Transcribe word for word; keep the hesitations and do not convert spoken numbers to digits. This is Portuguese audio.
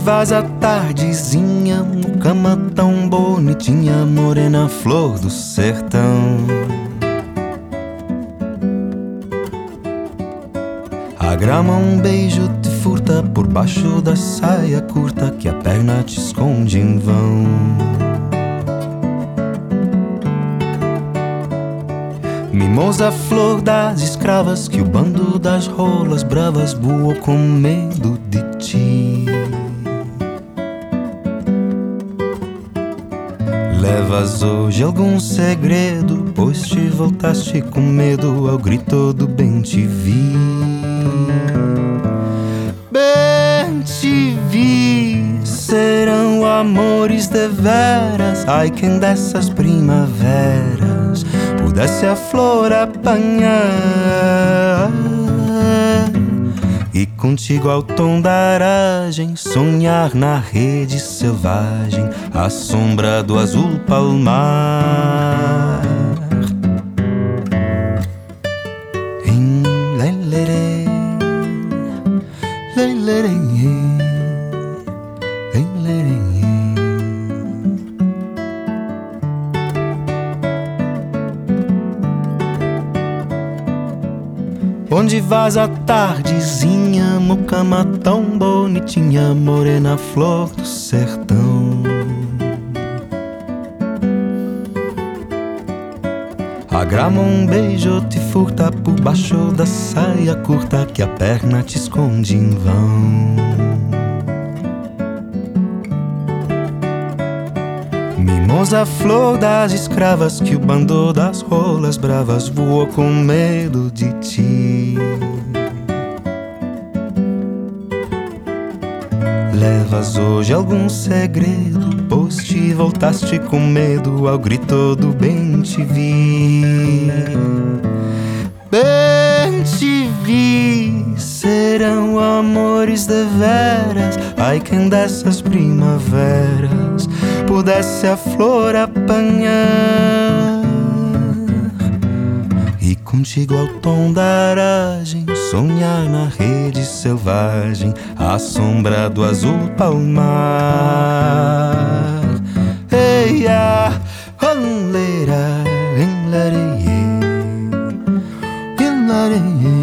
vas à tardezinha, cama tão bonitinha, morena flor do sertão? A grama um beijo te furta por baixo da saia curta que a perna te esconde em vão. Mimosa flor das escravas que o bando das rolas bravas voou com medo de ti. Levas hoje algum segredo, pois te voltaste com medo ao grito do bem te vi. Bem te vi, serão amores deveras. Ai, quem dessas primaveras pudesse a flor apanhar e contigo ao tom da aragem sonhar na rede selvagem, à sombra do azul palmar. Em lelere, lelere, lelere. Onde vas à tardezinha, mucama tão bonitinha, morena flor do sertão? A grama um beijo te furta por baixo da saia curta que a perna te esconde em vão. Mimosa flor das escravas que o bando das rolas bravas voou com medo de ti. Levas hoje algum segredo, pois te voltaste com medo ao grito do bem te vi. Bem te vi, serão amores deveras. Ai, quem dessas primaveras pudesse a flor apanhar e contigo ao tom da aragem sonhar na rede selvagem, à sombra do azul palmar. Eia, olera, enlareie, enlareie.